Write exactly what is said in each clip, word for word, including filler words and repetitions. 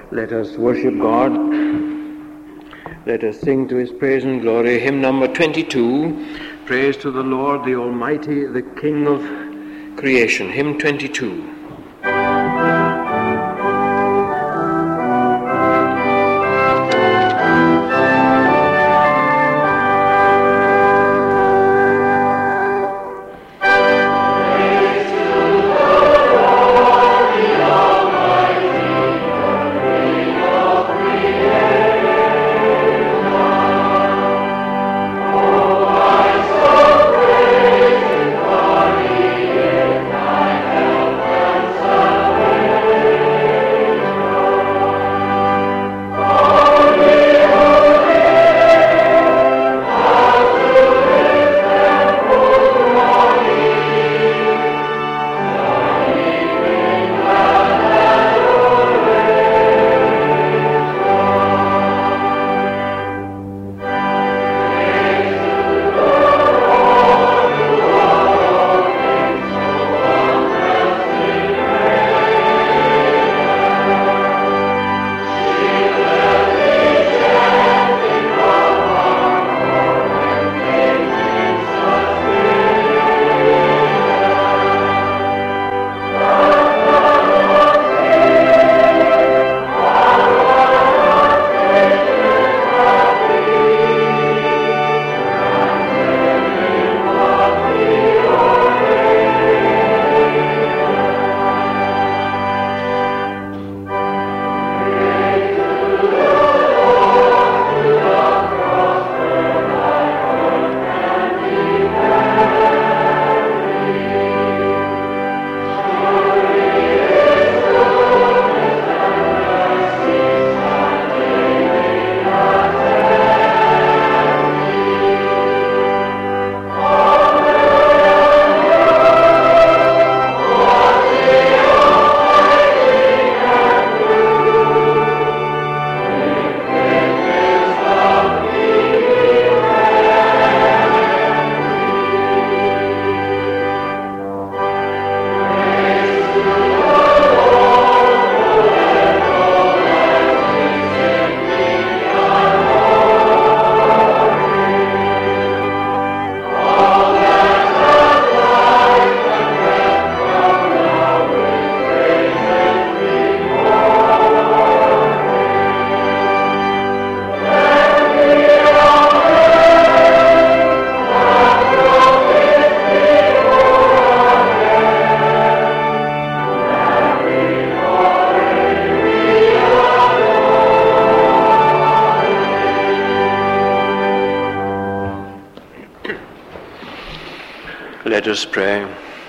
Let us worship God. Let us sing to his praise and glory. Hymn number twenty-two, Praise to the Lord, the Almighty, the King of creation. Hymn twenty-two. Let us pray.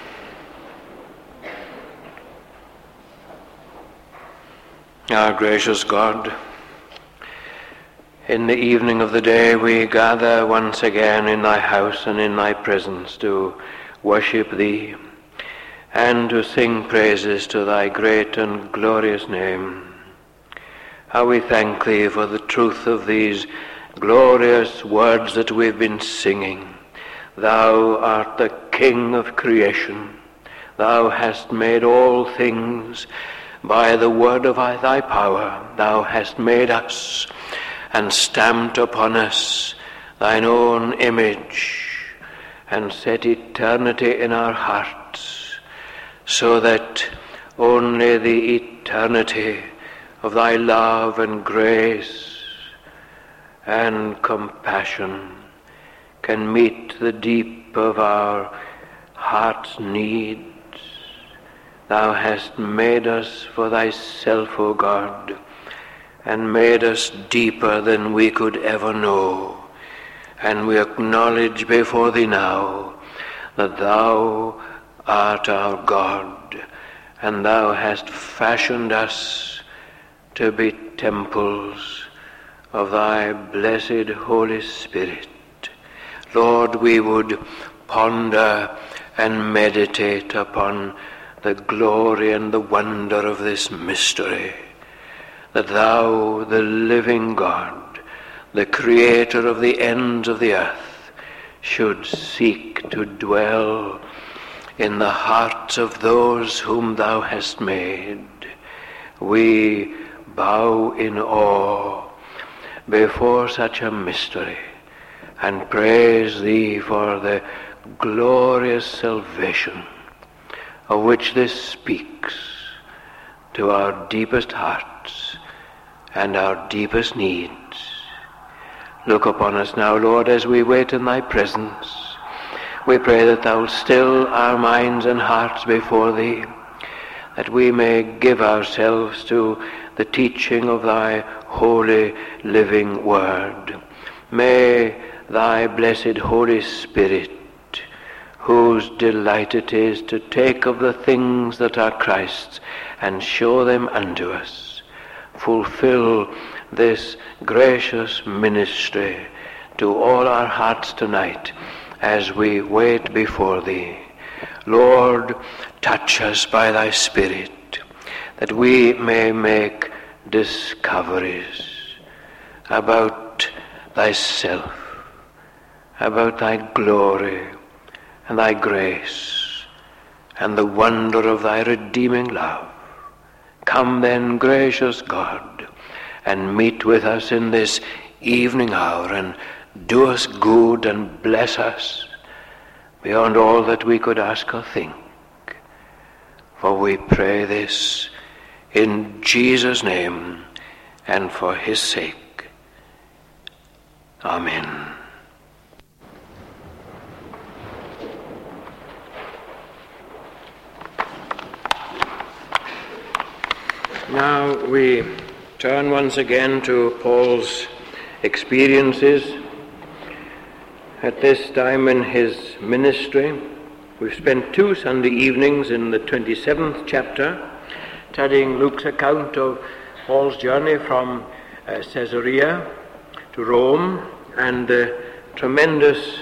Our gracious God, in the evening of the day we gather once again in thy house and in thy presence to worship thee and to sing praises to thy great and glorious name. How we thank thee for the truth of these glorious words that we've been singing. Thou art the King of creation. Thou hast made all things by the word of thy power. Thou hast made us and stamped upon us thine own image and set eternity in our hearts, so that only the eternity of thy love and grace and compassion can meet the deep of our heart's needs. Thou hast made us for thyself, O God, and made us deeper than we could ever know. And we acknowledge before thee now that thou art our God, and thou hast fashioned us to be temples of thy blessed Holy Spirit. Lord, we would ponder and meditate upon the glory and the wonder of this mystery, that thou, the living God, the creator of the ends of the earth, should seek to dwell in the hearts of those whom thou hast made. We bow in awe before such a mystery and praise thee for the glorious salvation of which this speaks to our deepest hearts and our deepest needs. Look upon us now, Lord, as we wait in thy presence. We pray that thou wilt still our minds and hearts before thee, that we may give ourselves to the teaching of thy holy living word. May thy blessed Holy Spirit, whose delight it is to take of the things that are Christ's and show them unto us, fulfill this gracious ministry to all our hearts tonight as we wait before thee. Lord, touch us by thy Spirit, that we may make discoveries about thyself, about thy glory and thy grace and the wonder of thy redeeming love. Come then, gracious God, and meet with us in this evening hour, and do us good and bless us beyond all that we could ask or think. For we pray this in Jesus' name and for his sake. Amen. Now we turn once again to Paul's experiences at this time in his ministry. We've spent two Sunday evenings in the twenty-seventh chapter studying Luke's account of Paul's journey from uh, Caesarea to Rome and the tremendous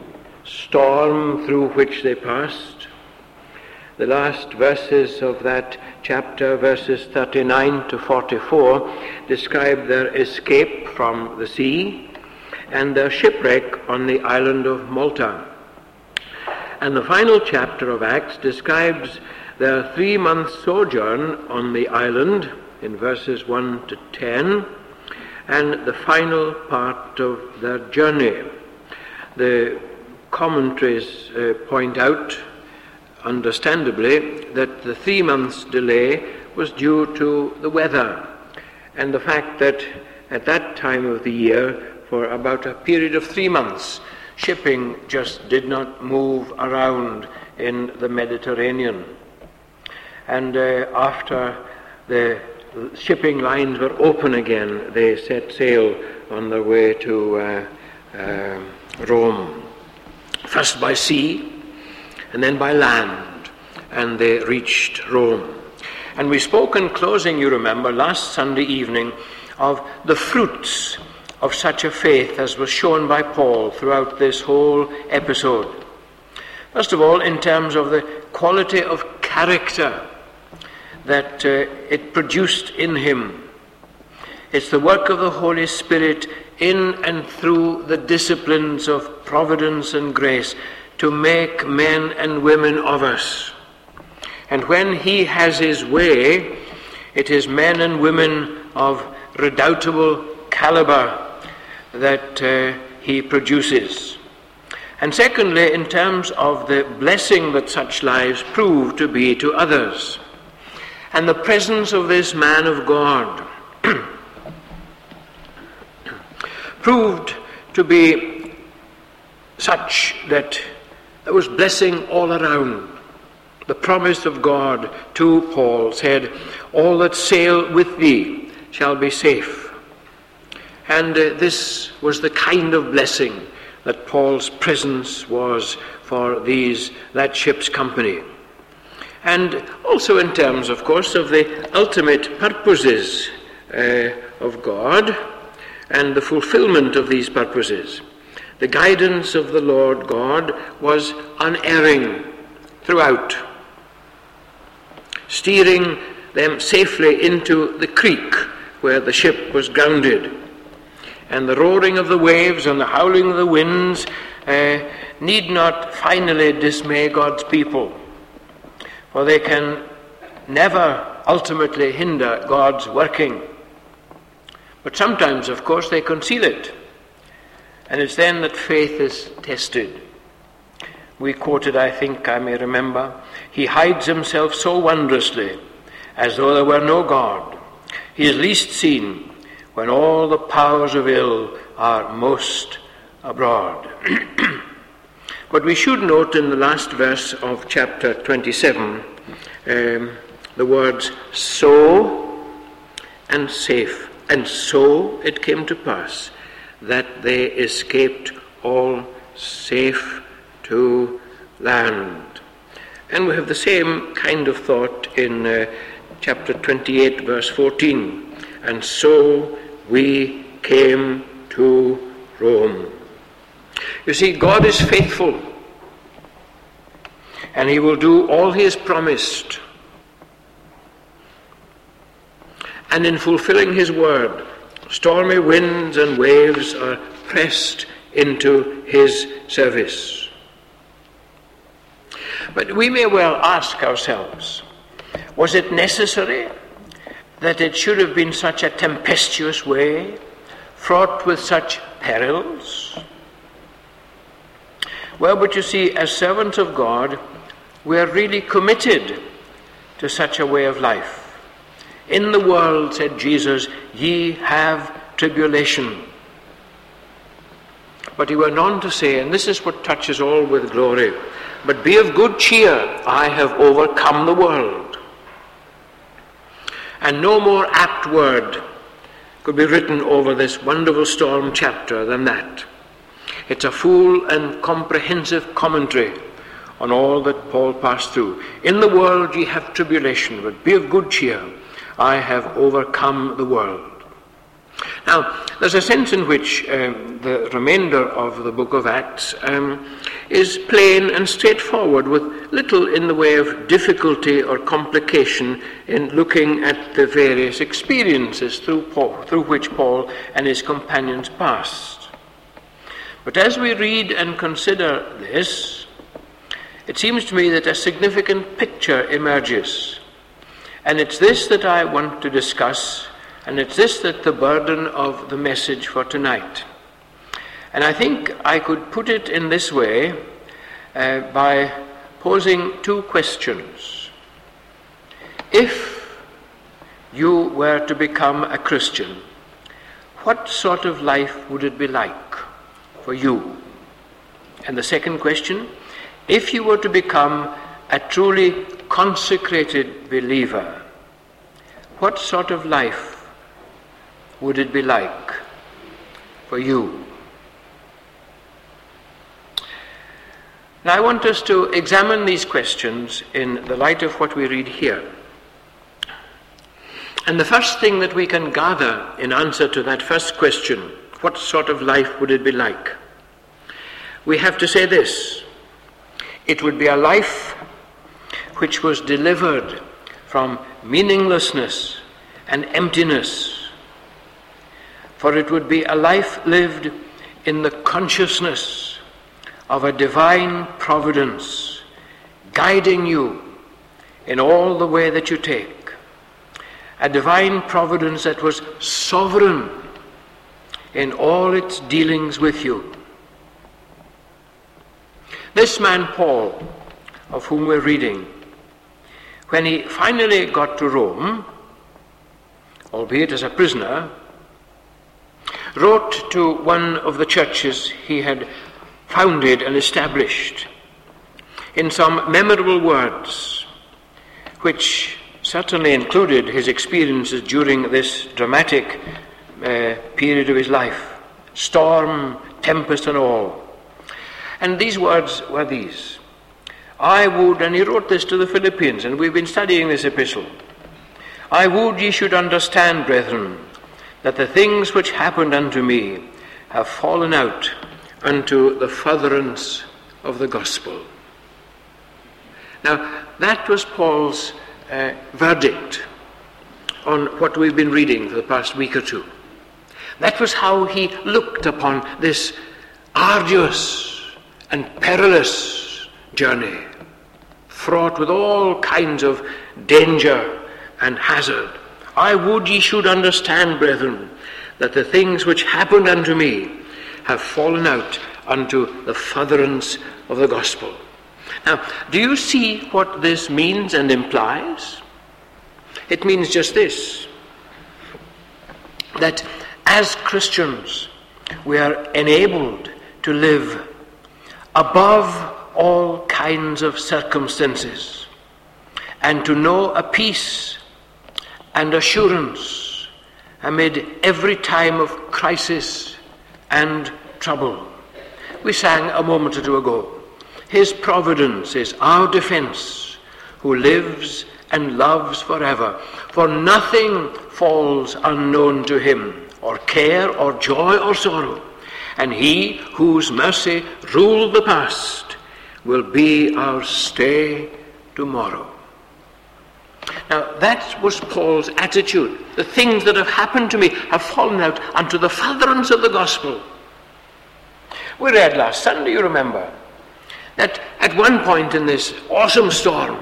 storm through which they passed. The last verses of that chapter, verses thirty-nine to forty-four, describe their escape from the sea and their shipwreck on the island of Malta. And the final chapter of Acts describes their three-month sojourn on the island in verses one to ten, and the final part of their journey. The commentaries uh, point out, understandably, that the three months delay was due to the weather and the fact that at that time of the year, for about a period of three months, shipping just did not move around in the Mediterranean. And uh, after the shipping lines were open again, they set sail on their way to uh, uh, Rome, first by sea and then by land, and they reached Rome. And we spoke in closing, you remember, last Sunday evening of the fruits of such a faith as was shown by Paul throughout this whole episode. First of all, in terms of the quality of character that uh, it produced in him. It's the work of the Holy Spirit in and through the disciplines of providence and grace to make men and women of us. And when he has his way, it is men and women of redoubtable caliber that uh, he produces. And secondly, in terms of the blessing that such lives prove to be to others, and the presence of this man of God proved to be such that there was blessing all around. The promise of God to Paul said, "All that sail with thee shall be safe." And uh, this was the kind of blessing that Paul's presence was for these that ship's company. And also in terms, of course, of the ultimate purposes uh, of God and the fulfillment of these purposes. The guidance of the Lord God was unerring throughout, steering them safely into the creek where the ship was grounded. And the roaring of the waves and the howling of the winds uh, need not finally dismay God's people, for they can never ultimately hinder God's working. But sometimes, of course, they conceal it. And it's then that faith is tested. We quoted, I think I may remember, he hides himself so wondrously, as though there were no God. He is least seen when all the powers of ill are most abroad. But we should note in the last verse of chapter twenty-seven um, the words so and safe. And so it came to pass that they escaped all safe to land. And we have the same kind of thought in uh, chapter twenty-eight, verse fourteen. And so we came to Rome. You see, God is faithful, and he will do all he has promised. And in fulfilling his word, stormy winds and waves are pressed into his service. But we may well ask ourselves, was it necessary that it should have been such a tempestuous way, fraught with such perils? Well, but you see, as servants of God, we are really committed to such a way of life. In the world, said Jesus, ye have tribulation. But he went on to say, and this is what touches all with glory, but be of good cheer, I have overcome the world. And no more apt word could be written over this wonderful storm chapter than that. It's a full and comprehensive commentary on all that Paul passed through. In the world ye have tribulation, but be of good cheer, I have overcome the world. Now, there's a sense in which um, the remainder of the book of Acts um, is plain and straightforward, with little in the way of difficulty or complication in looking at the various experiences through, Paul, through which Paul and his companions passed. But as we read and consider this, it seems to me that a significant picture emerges. And it's this that I want to discuss, and it's this that the burden of the message for tonight. And I think I could put it in this way uh, by posing two questions. If you were to become a Christian, what sort of life would it be like for you? And the second question, if you were to become a truly consecrated believer, what sort of life would it be like for you? Now I want us to examine these questions in the light of what we read here. And the first thing that we can gather in answer to that first question, what sort of life would it be like? We have to say this: it would be a life which was delivered from meaninglessness and emptiness. For it would be a life lived in the consciousness of a divine providence guiding you in all the way that you take. A divine providence that was sovereign in all its dealings with you. This man Paul, of whom we're reading, when he finally got to Rome, albeit as a prisoner, wrote to one of the churches he had founded and established in some memorable words, which certainly included his experiences during this dramatic uh, period of his life, storm, tempest and all. And these words were these: I would, and he wrote this to the Philippians, and we've been studying this epistle, I would ye should understand, brethren, that the things which happened unto me have fallen out unto the furtherance of the gospel. Now, that was Paul's uh, verdict on what we've been reading for the past week or two. That was how he looked upon this arduous and perilous journey, fraught with all kinds of danger and hazard. I would ye should understand, brethren, that the things which happened unto me have fallen out unto the furtherance of the gospel. Now, do you see what this means and implies? It means just this, that as Christians we are enabled to live above all kinds of circumstances and to know a peace and assurance amid every time of crisis and trouble. We sang a moment or two ago, His providence is our defense, who lives and loves forever. For nothing falls unknown to him, or care or joy or sorrow. And he whose mercy ruled the past will be our stay tomorrow. Now that was Paul's attitude. The things that have happened to me have fallen out unto the furtherance of the gospel. We read last Sunday, you remember, that at one point in this awesome storm,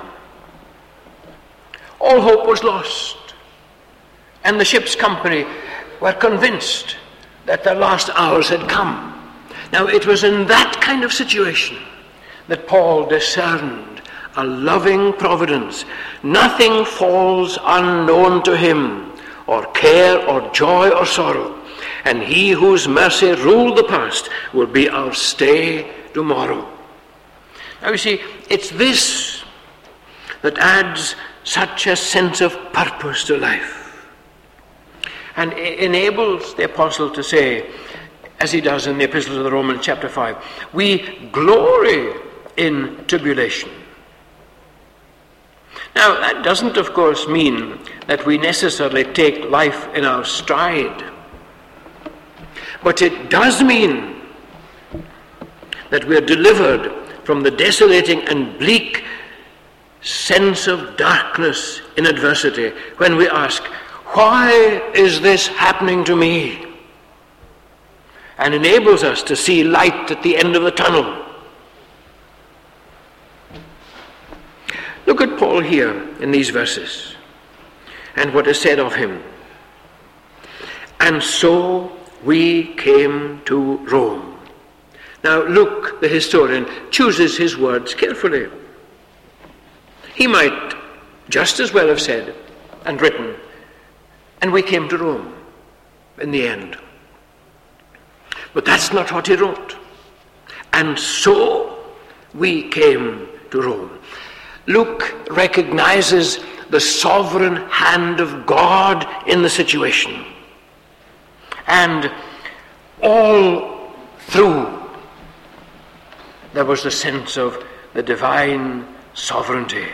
all hope was lost, and the ship's company were convinced that their last hours had come. Now it was in that kind of situation that Paul discerned a loving providence. Nothing falls unknown to him, or care or joy or sorrow. And he whose mercy ruled the past will be our stay tomorrow. Now you see, it's this that adds such a sense of purpose to life, and enables the apostle to say, as he does in the Epistle to the Romans chapter five, we glory in tribulation. Now that doesn't of course mean that we necessarily take life in our stride, but it does mean that we are delivered from the desolating and bleak sense of darkness in adversity when we ask, why is this happening to me? And enables us to see light at the end of the tunnel. Look at Paul here in these verses and what is said of him. And so we came to Rome. Now Luke, the historian, chooses his words carefully. He might just as well have said and written, and we came to Rome in the end. But that's not what he wrote. And so we came to Rome. Luke recognizes the sovereign hand of God in the situation. And all through there was the sense of the divine sovereignty,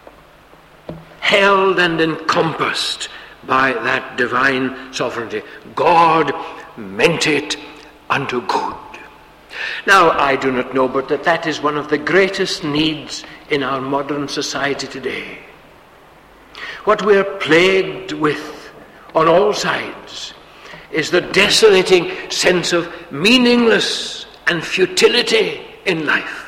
held and encompassed by that divine sovereignty. God meant it unto good. Now, I do not know, but that that is one of the greatest needs in our modern society today. What we are plagued with on all sides is the desolating sense of meaningless and futility in life.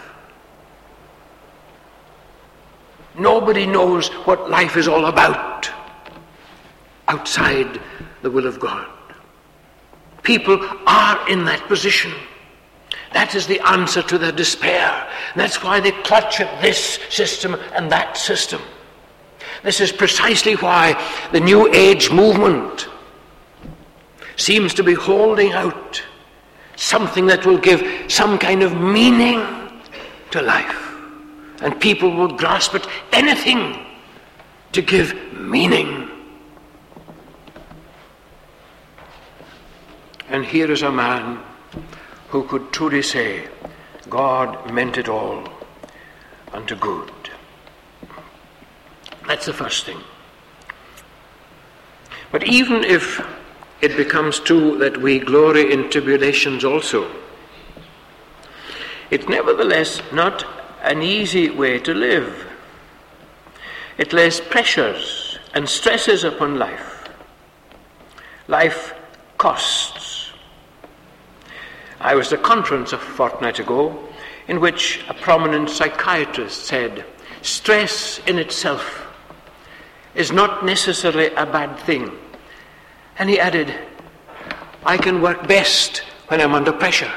Nobody knows what life is all about outside the will of God. People are in that position. That is the answer to their despair. And that's why they clutch at this system and that system. This is precisely why the New Age movement seems to be holding out something that will give some kind of meaning to life. And people will grasp at anything to give meaning. And here is a man who could truly say, God meant it all unto good. That's the first thing. But even if it becomes true that we glory in tribulations also, it's nevertheless not an easy way to live. It lays pressures and stresses upon life. Life costs. I was at a conference a fortnight ago in which a prominent psychiatrist said, stress in itself is not necessarily a bad thing. And he added, I can work best when I'm under pressure.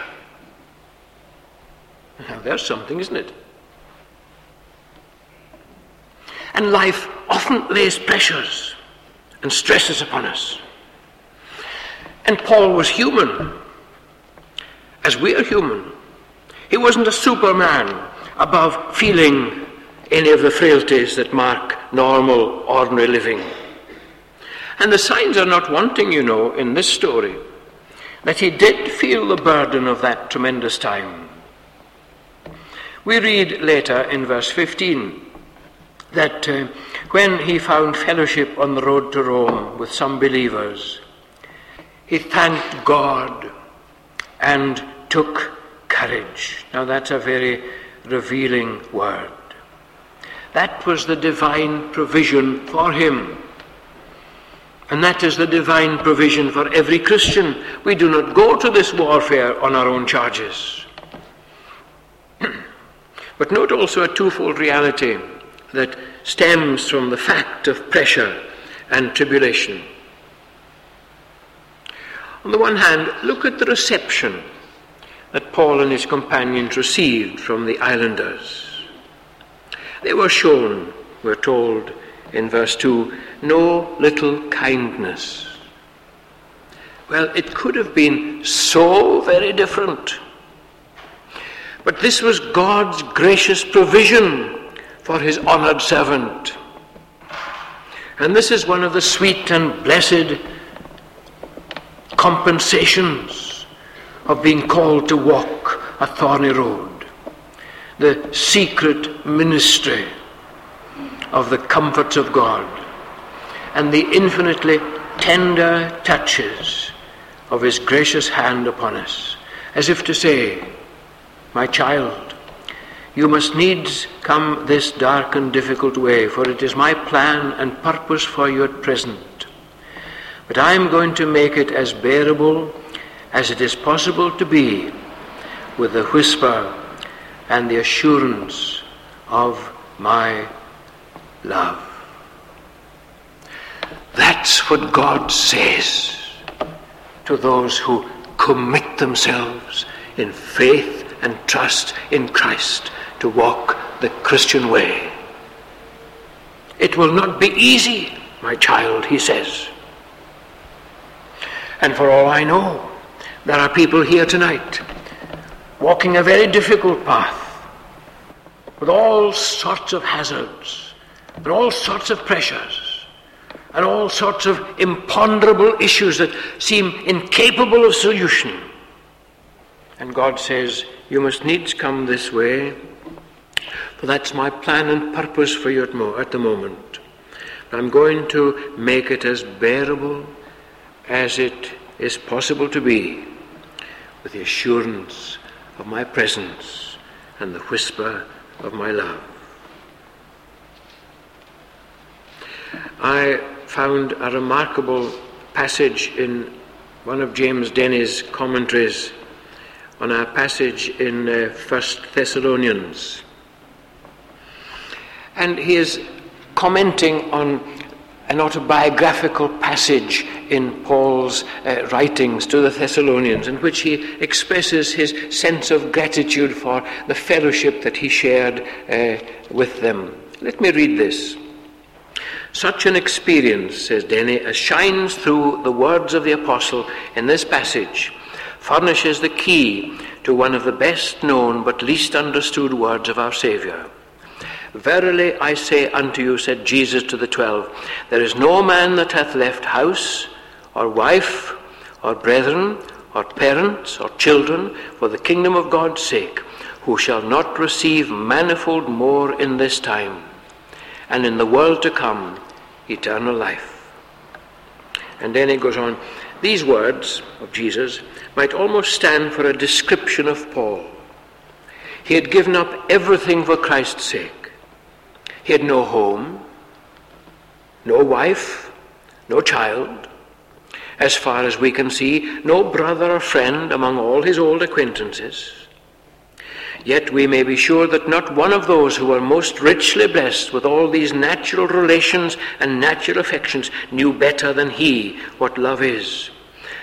Now there's something, isn't it? And life often lays pressures and stresses upon us. And Paul was human, as we are human. He wasn't a superman above feeling any of the frailties that mark normal, ordinary living. And the signs are not wanting, you know, in this story, that he did feel the burden of that tremendous time. We read later in verse fifteen that uh, when he found fellowship on the road to Rome with some believers, he thanked God and took courage. Now that's a very revealing word. That was the divine provision for him. And that is the divine provision for every Christian. We do not go to this warfare on our own charges. But note also a twofold reality that stems from the fact of pressure and tribulation. On the one hand, look at the reception that Paul and his companions received from the islanders. They were shown, we're told in verse two, no little kindness. Well, it could have been so very different. But this was God's gracious provision for his honored servant. And this is one of the sweet and blessed compensations of being called to walk a thorny road. The secret ministry of the comforts of God and the infinitely tender touches of his gracious hand upon us, as if to say, my child, you must needs come this dark and difficult way, for it is my plan and purpose for you at present. But I am going to make it as bearable as it is possible to be, with the whisper and the assurance of my love. That's what God says to those who commit themselves in faith and trust in Christ to walk the Christian way. It will not be easy, my child, he says. And for all I know, there are people here tonight walking a very difficult path with all sorts of hazards and all sorts of pressures and all sorts of imponderable issues that seem incapable of solution. And God says, you must needs come this way, for that's my plan and purpose for you at the moment. I'm going to make it as bearable as it is possible to be, with the assurance of my presence and the whisper of my love. I found a remarkable passage in one of James Denny's commentaries on a passage in uh, First Thessalonians. And he is commenting on an autobiographical passage in Paul's uh, writings to the Thessalonians, in which he expresses his sense of gratitude for the fellowship that he shared uh, with them. Let me read this. Such an experience, says Denny, as shines through the words of the apostle in this passage, furnishes the key to one of the best known but least understood words of our Saviour. Verily I say unto you, said Jesus to the twelve, there is no man that hath left house, or wife, or brethren, or parents, or children, for the kingdom of God's sake, who shall not receive manifold more in this time, and in the world to come, eternal life. And then he goes on, these words of Jesus might almost stand for a description of Paul. He had given up everything for Christ's sake. He had no home, no wife, no child. As far as we can see, no brother or friend among all his old acquaintances. Yet we may be sure that not one of those who were most richly blessed with all these natural relations and natural affections knew better than he what love is.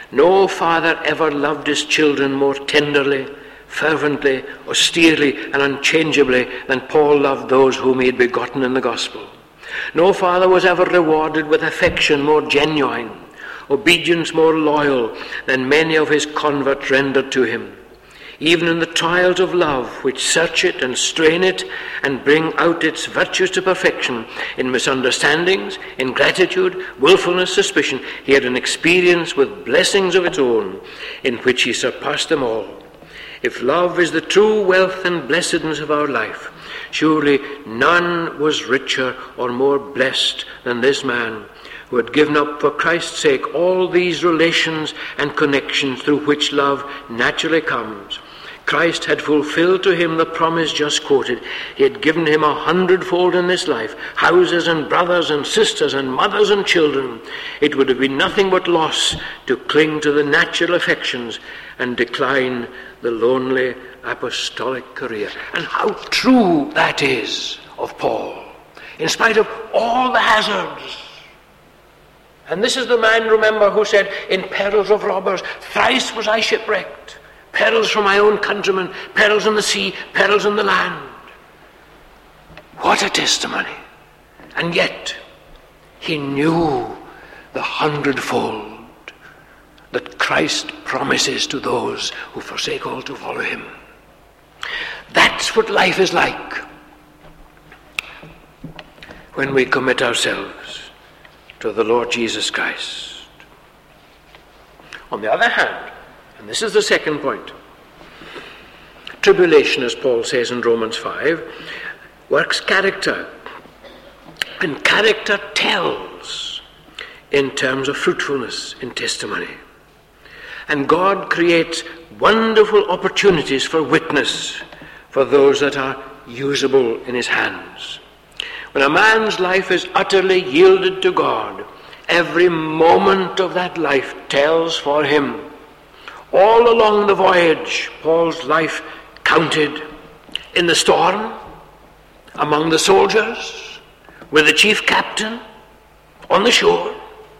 No father ever loved his children more tenderly, fervently, austerely, and unchangeably than Paul loved those whom he had begotten in the gospel. No father was ever rewarded with affection more genuine, obedience more loyal than many of his converts rendered to him. Even in the trials of love which search it and strain it and bring out its virtues to perfection, in misunderstandings, ingratitude, willfulness, suspicion, he had an experience with blessings of its own in which he surpassed them all. If love is the true wealth and blessedness of our life, surely none was richer or more blessed than this man, who had given up for Christ's sake all these relations and connections through which love naturally comes. Christ had fulfilled to him the promise just quoted. He had given him a hundredfold in this life, houses and brothers and sisters and mothers and children. It would have been nothing but loss to cling to the natural affections and decline the lonely apostolic career. And how true that is of Paul, in spite of all the hazards. And this is the man, remember, who said, in perils of robbers, thrice was I shipwrecked. Perils from my own countrymen, perils in the sea, perils in the land. What a testimony. And yet, he knew the hundredfold that Christ promises to those who forsake all to follow him. That's what life is like when we commit ourselves to the Lord Jesus Christ. On the other hand, and this is the second point, tribulation, as Paul says in Romans five, works character. And character tells in terms of fruitfulness in testimony. And God creates wonderful opportunities for witness for those that are usable in his hands. When a man's life is utterly yielded to God, every moment of that life tells for him. All along the voyage, Paul's life counted. In the storm, among the soldiers, with the chief captain, on the shore.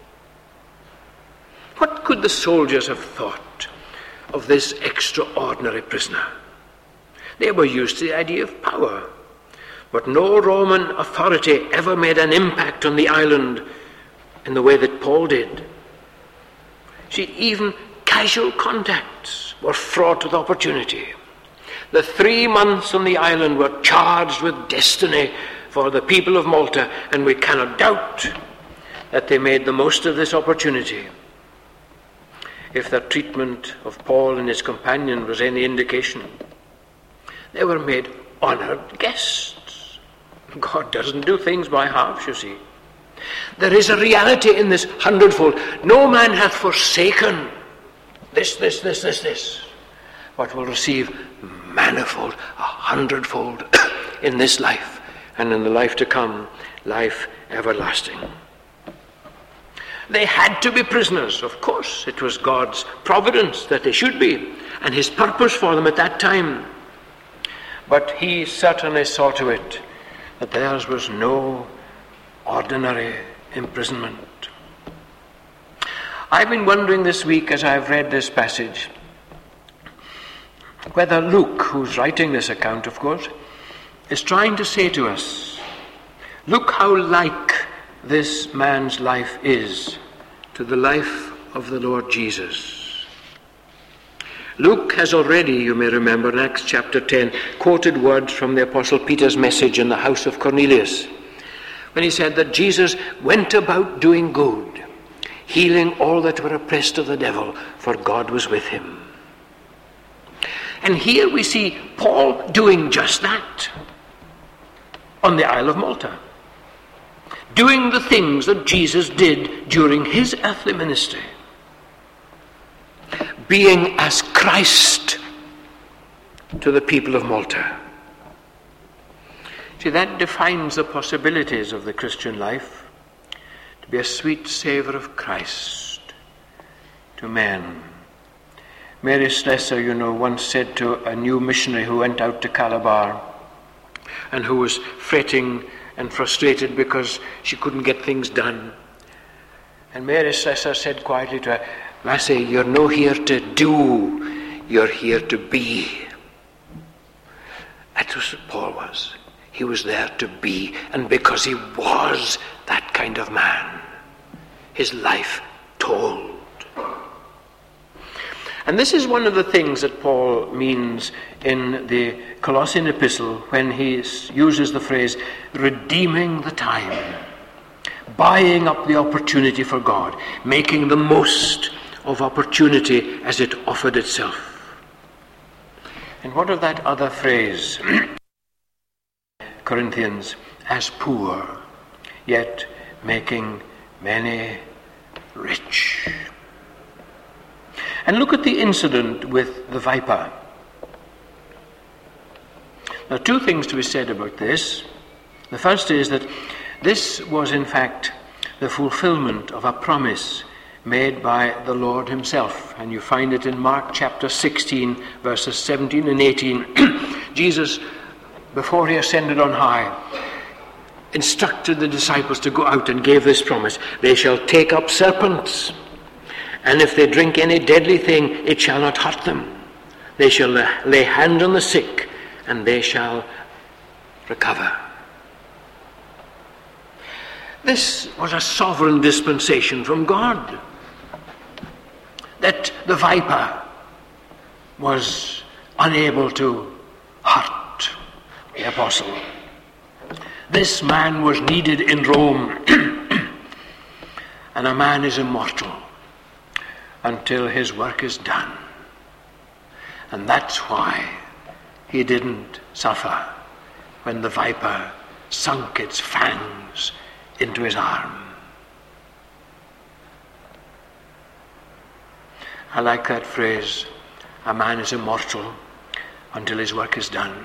What could the soldiers have thought of this extraordinary prisoner? They were used to the idea of power, but no Roman authority ever made an impact on the island in the way that Paul did. See, even casual contacts were fraught with opportunity. The three months on the island were charged with destiny for the people of Malta, and we cannot doubt that they made the most of this opportunity. If their treatment of Paul and his companion was any indication, they were made honoured guests. God doesn't do things by halves, you see. There is a reality in this hundredfold. No man hath forsaken this, this, this, this, this, but will receive manifold, a hundredfold in this life, and in the life to come, life everlasting. They had to be prisoners, of course. It was God's providence that they should be, and his purpose for them at that time. But he certainly saw to it that theirs was no ordinary imprisonment. I've been wondering this week as I've read this passage whether Luke, who's writing this account, of course, is trying to say to us, look how like this man's life is to the life of the Lord Jesus. Luke has already, you may remember, in Acts chapter ten, quoted words from the Apostle Peter's message in the house of Cornelius, when he said that Jesus went about doing good, healing all that were oppressed of the devil, for God was with him. And here we see Paul doing just that on the Isle of Malta, doing the things that Jesus did during his earthly ministry, being as Christ to the people of Malta. See, that defines the possibilities of the Christian life, to be a sweet savour of Christ to men. Mary Slessor, you know, once said to a new missionary who went out to Calabar and who was fretting and frustrated because she couldn't get things done. And Mary Slessor said quietly to her, Lassie, you're no here to do, you're here to be. That's what Paul was. He was there to be, and because he was that kind of man, his life told. And this is one of the things that Paul means in the Colossian epistle when he uses the phrase, redeeming the time, buying up the opportunity for God, making the most of opportunity as it offered itself. And what of that other phrase, Corinthians, as poor, yet making many rich. And look at the incident with the viper. Now, two things to be said about this. The first is that this was in fact the fulfillment of a promise made by the Lord himself. And you find it in Mark chapter sixteen, verses seventeen and eighteen. Jesus, before he ascended on high, instructed the disciples to go out and gave this promise. They shall take up serpents, and if they drink any deadly thing, it shall not hurt them. They shall lay hand on the sick, and they shall recover. This was a sovereign dispensation from God, that the viper was unable to hurt the apostle. This man was needed in Rome, and a man is immortal until his work is done. And that's why he didn't suffer when the viper sunk its fangs into his arm. I like that phrase, a man is immortal until his work is done.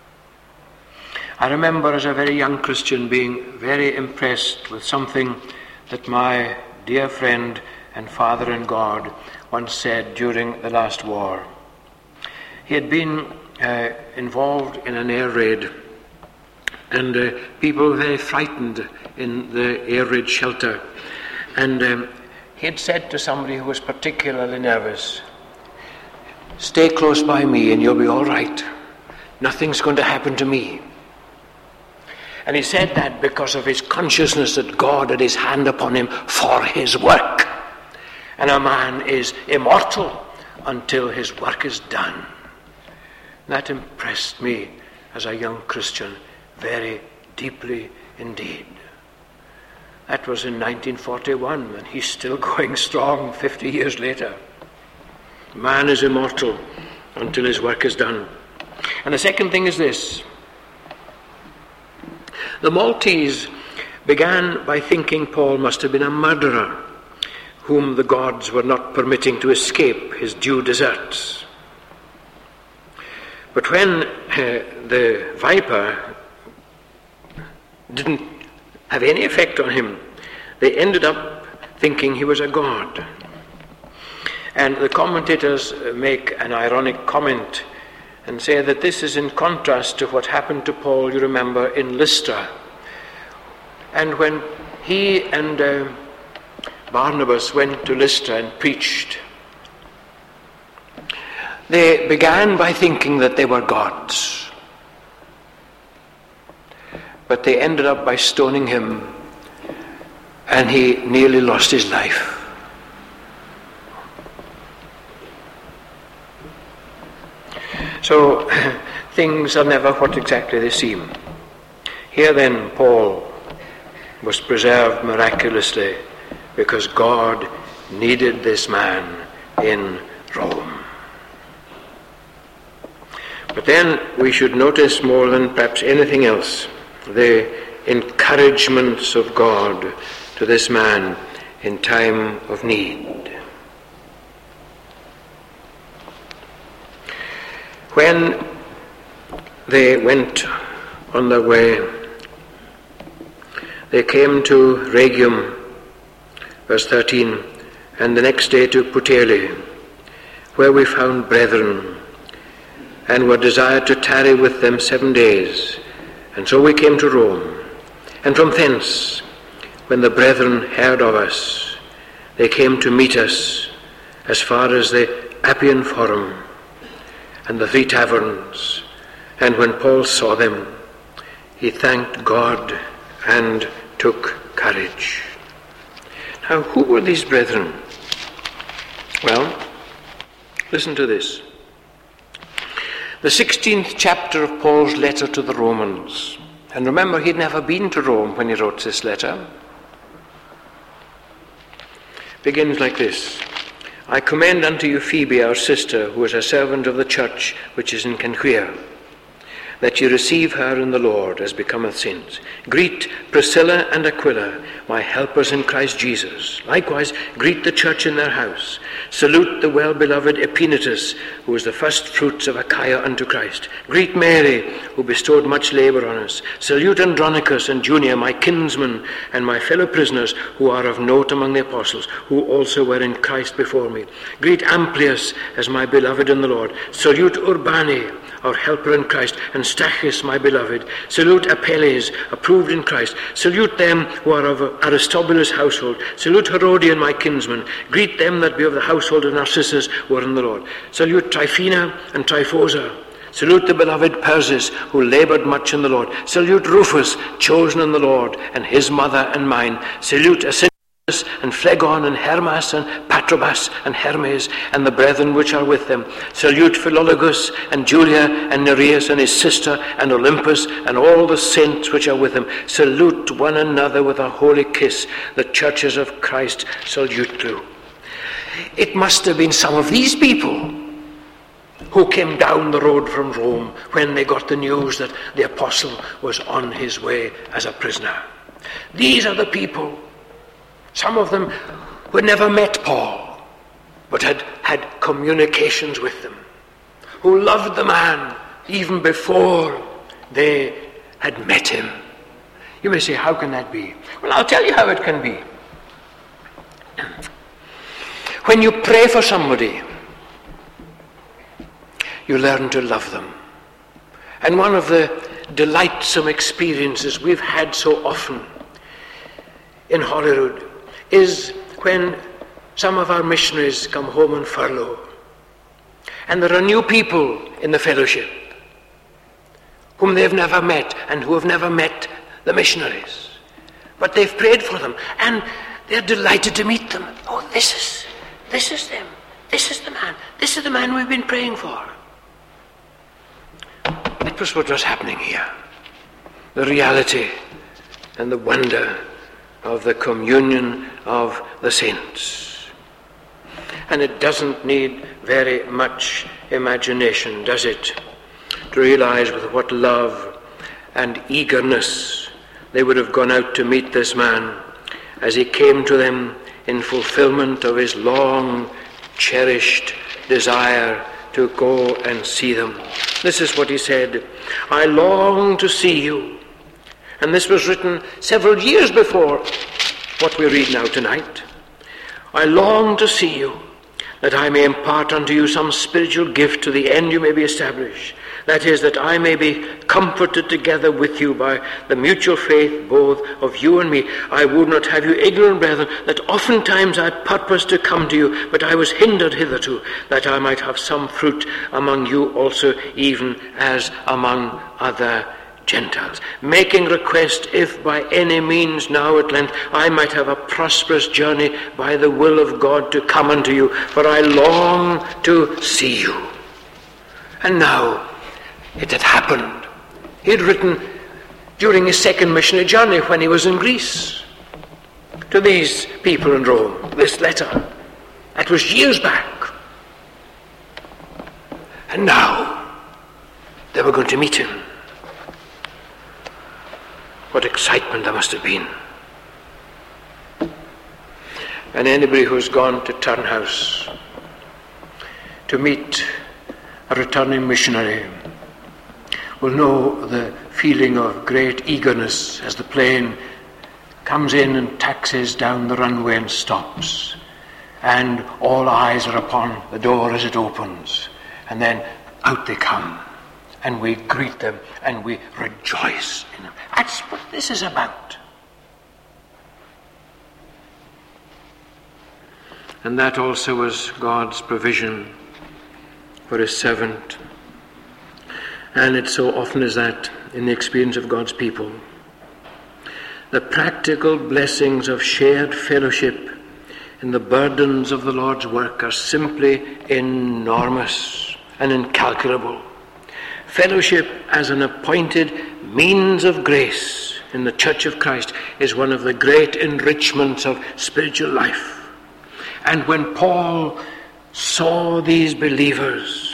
I remember as a very young Christian being very impressed with something that my dear friend and father in God once said during the last war. He had been uh, involved in an air raid, and uh, people were very frightened in the air raid shelter. And um, he had said to somebody who was particularly nervous, "Stay close by me and you'll be all right. Nothing's going to happen to me." And he said that because of his consciousness that God had his hand upon him for his work. And a man is immortal until his work is done. That impressed me as a young Christian very deeply indeed. That was in nineteen forty-one, and he's still going strong fifty years later. Man is immortal until his work is done. And the second thing is this. The Maltese began by thinking Paul must have been a murderer whom the gods were not permitting to escape his due deserts. But when uh, the viper didn't have any effect on him, they ended up thinking he was a god. And the commentators make an ironic comment and say that this is in contrast to what happened to Paul, you remember, in Lystra. And when he and uh, Barnabas went to Lystra and preached, they began by thinking that they were gods. But they ended up by stoning him, and he nearly lost his life. So things are never what exactly they seem. Here then Paul was preserved miraculously because God needed this man in Rome. But then we should notice more than perhaps anything else the encouragements of God to this man in time of need. When they went on their way, they came to Rhegium, verse thirteen, and the next day to Puteoli, where we found brethren, and were desired to tarry with them seven days. And so we came to Rome. And from thence, when the brethren heard of us, they came to meet us as far as the Appian Forum and the Three Taverns, and when Paul saw them, he thanked God and took courage. Now, who were these brethren? Well, listen to this. The sixteenth chapter of Paul's letter to the Romans. And remember, he'd never been to Rome when he wrote this letter. Begins like this. I commend unto you Phoebe, our sister, who is a servant of the church which is in Cenchrea, that ye receive her in the Lord as becometh saints. Greet Priscilla and Aquila, my helpers in Christ Jesus. Likewise, greet the church in their house. Salute the well-beloved Epaenetus, who is the first fruits of Achaia unto Christ. Greet Mary, who bestowed much labour on us. Salute Andronicus and Junia, my kinsmen, and my fellow prisoners, who are of note among the apostles, who also were in Christ before me. Greet Amplias, as my beloved in the Lord. Salute Urbane, our helper in Christ, and Stachys, my beloved. Salute Apelles, approved in Christ. Salute them who are of Aristobulus' household. Salute Herodian, my kinsman. Greet them that be of the household of Narcissus, who are in the Lord. Salute Tryphena and Tryphosa. Salute the beloved Persis, who laboured much in the Lord. Salute Rufus, chosen in the Lord, and his mother and mine. Salute Asyncritus and Phlegon and Hermas and Patrobas and Hermes and the brethren which are with them. Salute Philologus and Julia and Nereus and his sister and Olympus and all the saints which are with him. Salute one another with a holy kiss. The churches of Christ salute you. It must have been some of these people who came down the road from Rome when they got the news that the apostle was on his way as a prisoner. These are the people, some of them who had never met Paul, but had had communications with them, who loved the man even before they had met him. You may say, how can that be? Well, I'll tell you how it can be. When you pray for somebody, you learn to love them. And one of the delightsome experiences we've had so often in Holyrood is when some of our missionaries come home on furlough and there are new people in the fellowship whom they've never met and who have never met the missionaries, but they've prayed for them and they're delighted to meet them. Oh, this is this is them. This is the man. This is the man we've been praying for. That was what was happening here. The reality and the wonder of the communion of the saints. And it doesn't need very much imagination, does it, to realize with what love and eagerness they would have gone out to meet this man as he came to them in fulfillment of his long cherished desire to go and see them. This is what he said, I long to see you. And this was written several years before what we read now tonight. I long to see you, that I may impart unto you some spiritual gift to the end you may be established. That is, that I may be comforted together with you by the mutual faith both of you and me. I would not have you ignorant, brethren, that oftentimes I purposed to come to you, but I was hindered hitherto, that I might have some fruit among you also, even as among other Gentiles, making request if by any means now at length I might have a prosperous journey by the will of God to come unto you, for I long to see you. And now it had happened. He had written during his second missionary journey when he was in Greece to these people in Rome this letter. That was years back. And now they were going to meet him. What excitement there must have been. And anybody who's gone to Turnhouse to meet a returning missionary will know the feeling of great eagerness as the plane comes in and taxis down the runway and stops, and all eyes are upon the door as it opens, and then out they come. And we greet them and we rejoice in them. That's what this is about. And that also was God's provision for his servant. And it so often is that in the experience of God's people. The practical blessings of shared fellowship in the burdens of the Lord's work are simply enormous and incalculable. Fellowship as an appointed means of grace in the Church of Christ is one of the great enrichments of spiritual life. And when Paul saw these believers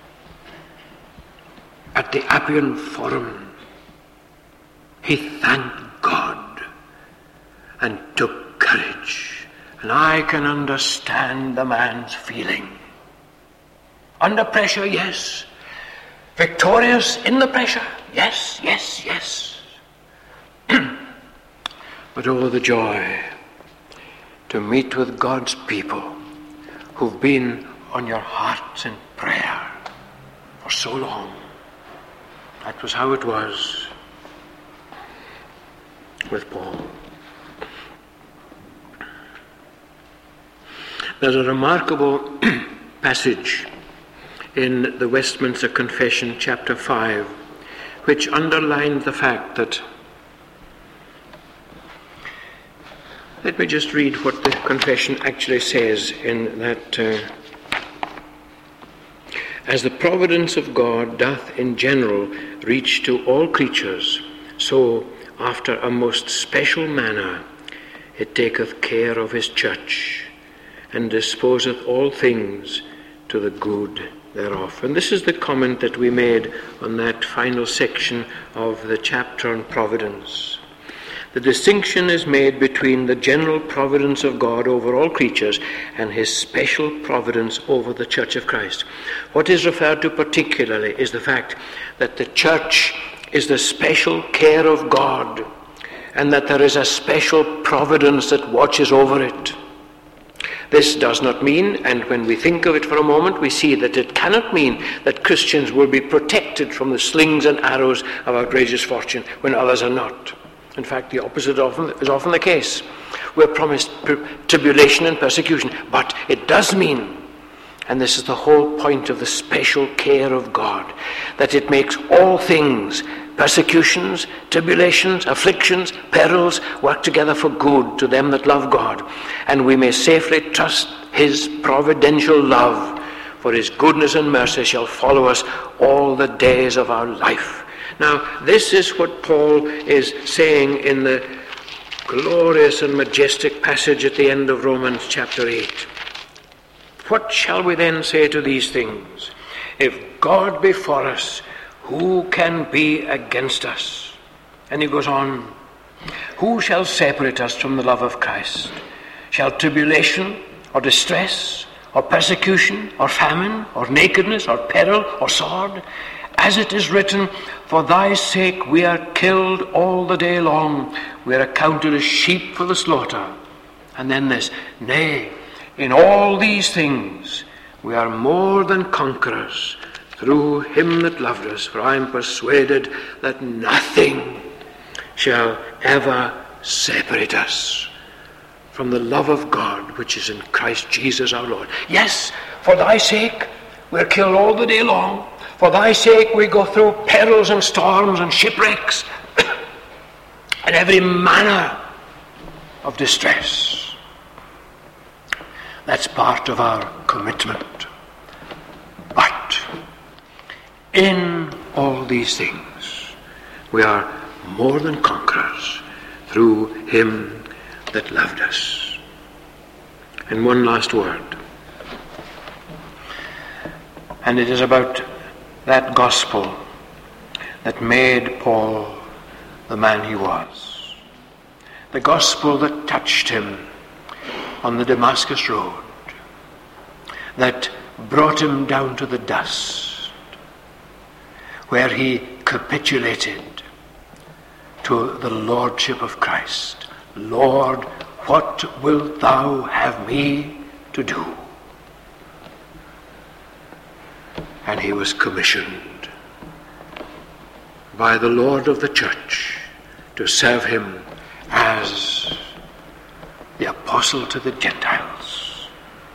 at the Appian Forum, he thanked God and took courage. And I can understand the man's feeling. Under pressure, yes. Victorious in the pressure, yes, yes, yes. But oh, the joy to meet with God's people who've been on your hearts in prayer for so long. That was how it was with Paul. There's a remarkable passage in the Westminster Confession, chapter five, which underlines the fact that, let me just read what the confession actually says in that, uh, as the providence of God doth in general reach to all creatures, so after a most special manner it taketh care of his church, and disposeth all things to the good thereof. And this is the comment that we made on that final section of the chapter on providence. The distinction is made between the general providence of God over all creatures and his special providence over the Church of Christ. What is referred to particularly is the fact that the church is the special care of God, and that there is a special providence that watches over it. This does not mean, and when we think of it for a moment, we see that it cannot mean that Christians will be protected from the slings and arrows of outrageous fortune when others are not. In fact, the opposite often, is often the case. We're promised tribulation and persecution, but it does mean, and this is the whole point of the special care of God, that it makes all things, persecutions, tribulations, afflictions, perils, work together for good to them that love God. And we may safely trust his providential love, for his goodness and mercy shall follow us all the days of our life. Now, this is what Paul is saying in the glorious and majestic passage at the end of Romans chapter eight. What shall we then say to these things? If God be for us, who can be against us? And he goes on, who shall separate us from the love of Christ? Shall tribulation or distress or persecution or famine or nakedness or peril or sword? As it is written, for thy sake we are killed all the day long. We are accounted as sheep for the slaughter. And then this, nay, in all these things we are more than conquerors through him that loved us. For I am persuaded that nothing shall ever separate us from the love of God which is in Christ Jesus our Lord. Yes, for thy sake we are killed all the day long. For thy sake we go through perils and storms and shipwrecks and every manner of distress. That's part of our commitment. But in all these things we are more than conquerors through him that loved us. And one last word. And it is about that gospel that made Paul the man he was. The gospel that touched him on the Damascus road, that brought him down to the dust, where he capitulated to the lordship of Christ. Lord, what wilt thou have me to do? And he was commissioned by the Lord of the church to serve him as the apostle to the Gentiles.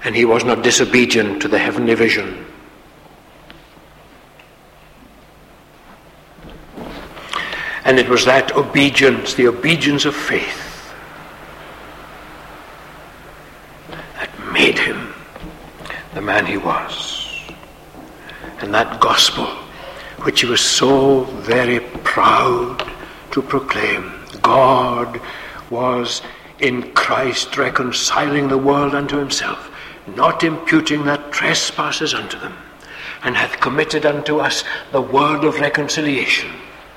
and he was not disobedient to the heavenly vision. And it was that obedience, the obedience of faith, that made him the man he was. And that gospel, which he was so very proud to proclaim, God was in Christ reconciling the world unto himself, not imputing their trespasses unto them, and hath committed unto us the word of reconciliation.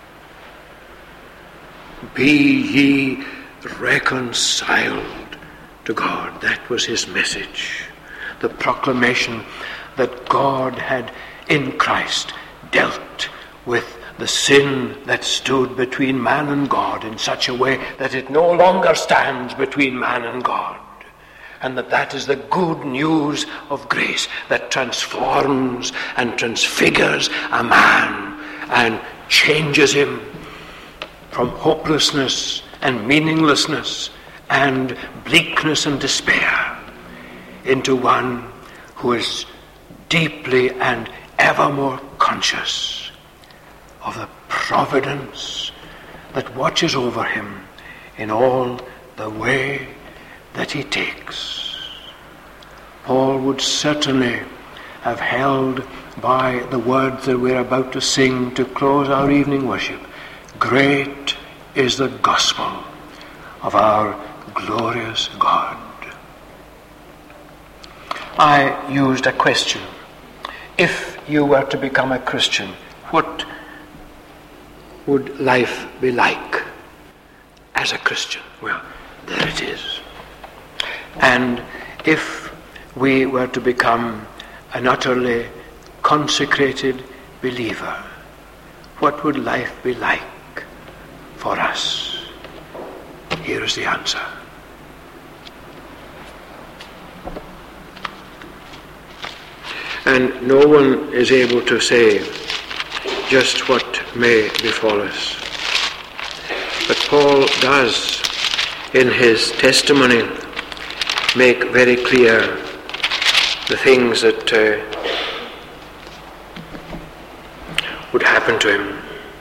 Be ye reconciled to God. That was his message. The proclamation that God had in Christ dealt with the sin that stood between man and God in such a way that it no longer stands between man and God. And that that is the good news of grace that transforms and transfigures a man and changes him from hopelessness and meaninglessness and bleakness and despair into one who is deeply and ever more conscious of the providence that watches over him in all the way that he takes. Paul would certainly have held by the words that we're about to sing to close our evening worship. Great is the gospel of our glorious God. I used a question. If you were to become a Christian, what would life be like as a Christian? Well, there it is. And if we were to become an utterly consecrated believer, what would life be like for us? Here is the answer. And no one is able to say just what may befall us. But Paul does, in his testimony, make very clear the things that uh, would happen to him.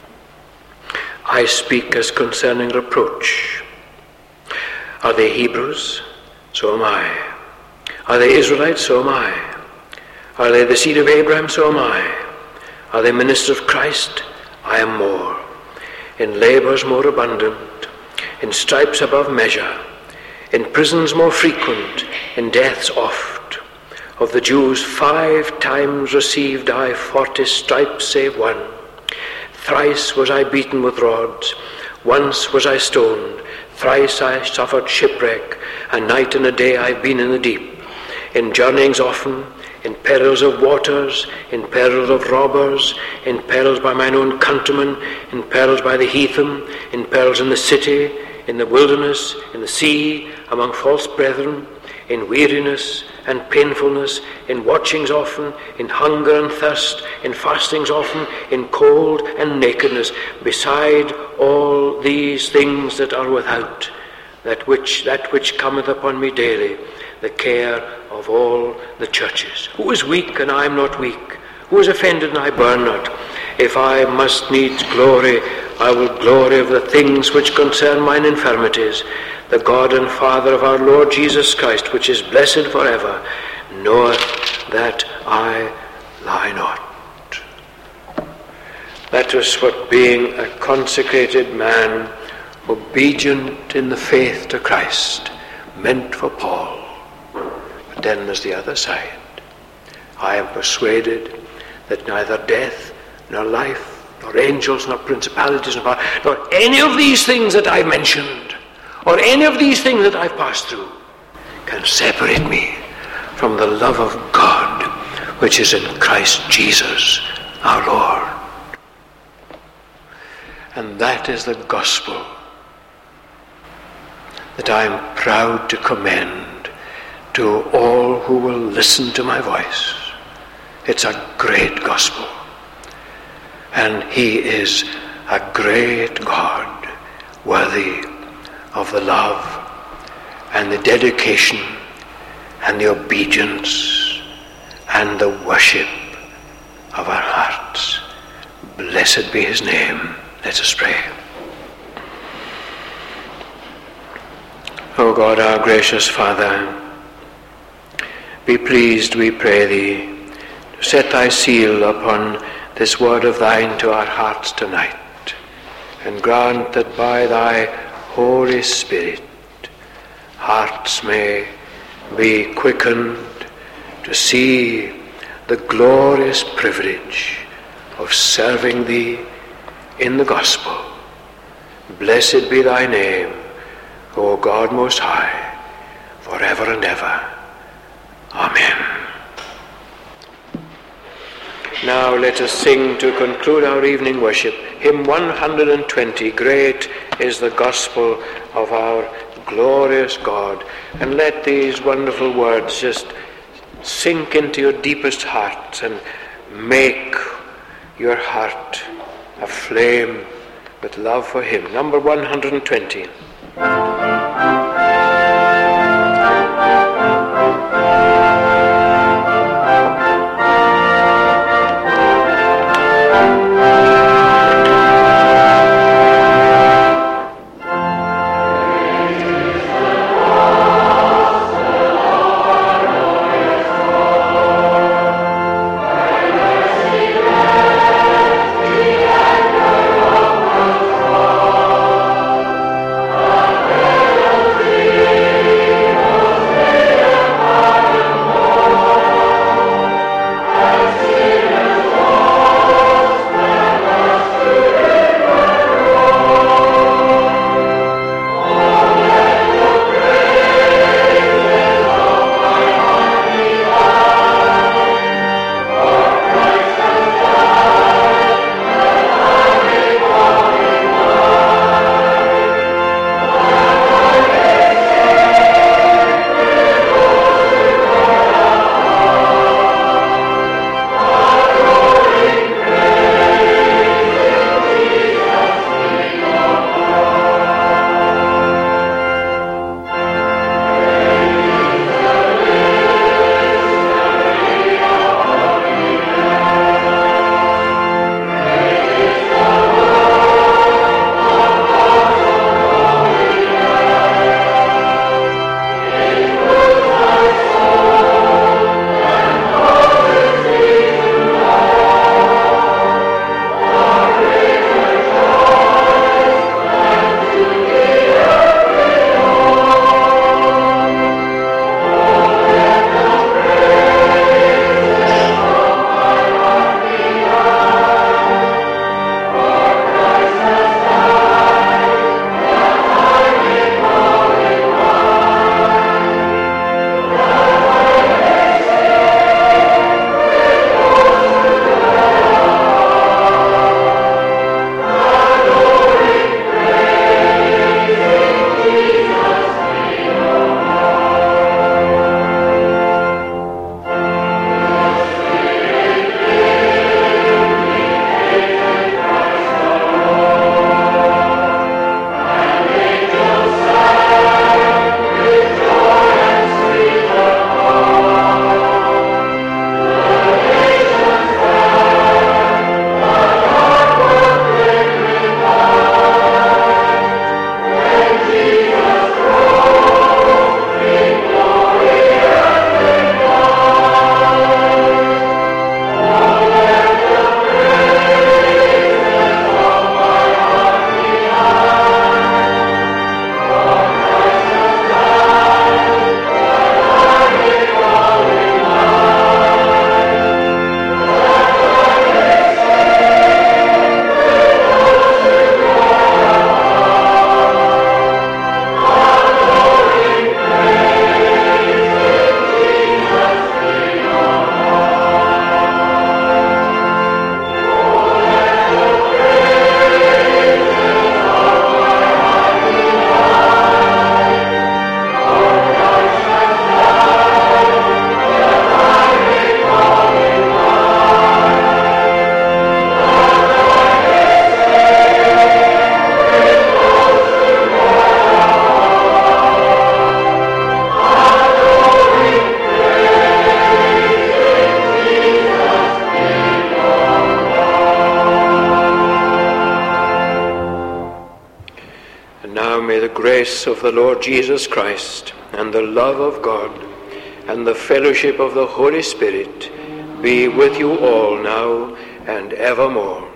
I speak as concerning reproach. Are they Hebrews? So am I. Are they Israelites? So am I. Are they the seed of Abraham? So am I. Are they ministers of Christ? I am more. In labours more abundant, in stripes above measure, in prisons more frequent, in deaths oft. Of the Jews five times received I forty stripes save one. Thrice was I beaten with rods, once was I stoned, thrice I suffered shipwreck, a night and a day I've been in the deep. In journeyings often, in perils of waters, in perils of robbers, in perils by mine own countrymen, in perils by the heathen, in perils in the city, in the wilderness, in the sea, among false brethren, in weariness and painfulness, in watchings often, in hunger and thirst, in fastings often, in cold and nakedness, beside all these things that are without, that which that which cometh upon me daily, the care of all the churches. Who is weak and I am not weak? Who is offended and I burn not? If I must needs glory, I will glory of the things which concern mine infirmities. The God and Father of our Lord Jesus Christ, which is blessed forever, knoweth that I lie not. That was what being a consecrated man, obedient in the faith to Christ, meant for Paul. But then there's the other side. I am persuaded that neither death, nor life, nor angels, nor principalities, nor, nor any of these things that I mentioned, or any of these things that I've passed through, can separate me from the love of God, which is in Christ Jesus our Lord. And that is the gospel that I am proud to commend to all who will listen to my voice. It's a great gospel. And he is a great God, worthy of the love and the dedication and the obedience and the worship of our hearts. Blessed be his name. Let us pray. O God, our gracious Father, be pleased, we pray thee, to set thy seal upon this word of thine to our hearts tonight, and grant that by thy Holy Spirit hearts may be quickened to see the glorious privilege of serving thee in the gospel. Blessed be thy name, O God Most High, forever and ever. Amen. Now let us sing to conclude our evening worship hymn one hundred twenty, Great is the Gospel of our glorious God. And let these wonderful words just sink into your deepest hearts and make your heart aflame with love for him. Number one hundred twenty. Oh And now may the grace of the Lord Jesus Christ, and the love of God, and the fellowship of the Holy Spirit be with you all now and evermore.